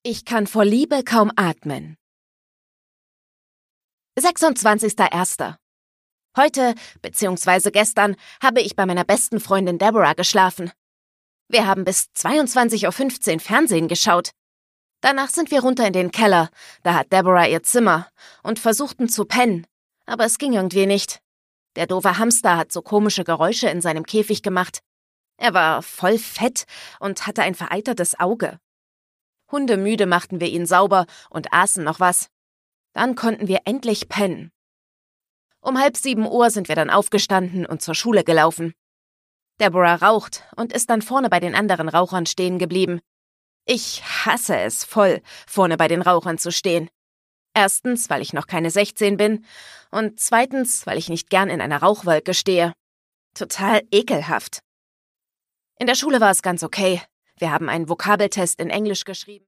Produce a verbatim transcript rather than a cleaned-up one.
Ich kann vor Liebe kaum atmen. sechsundzwanzigster erster Heute, beziehungsweise gestern, habe ich bei meiner besten Freundin Deborah geschlafen. Wir haben bis zweiundzwanzig Uhr fünfzehn Fernsehen geschaut. Danach sind wir runter in den Keller, da hat Deborah ihr Zimmer, und versuchten zu pennen, aber es ging irgendwie nicht. Der doofe Hamster hat so komische Geräusche in seinem Käfig gemacht. Er war voll fett und hatte ein vereitertes Auge. Hundemüde machten wir ihn sauber und aßen noch was. Dann konnten wir endlich pennen. Um halb sieben Uhr sind wir dann aufgestanden und zur Schule gelaufen. Deborah raucht und ist dann vorne bei den anderen Rauchern stehen geblieben. Ich hasse es voll, vorne bei den Rauchern zu stehen. Erstens, weil ich noch keine sechzehn bin und zweitens, weil ich nicht gern in einer Rauchwolke stehe. Total ekelhaft. In der Schule war es ganz okay. Wir haben einen Vokabeltest in Englisch geschrieben.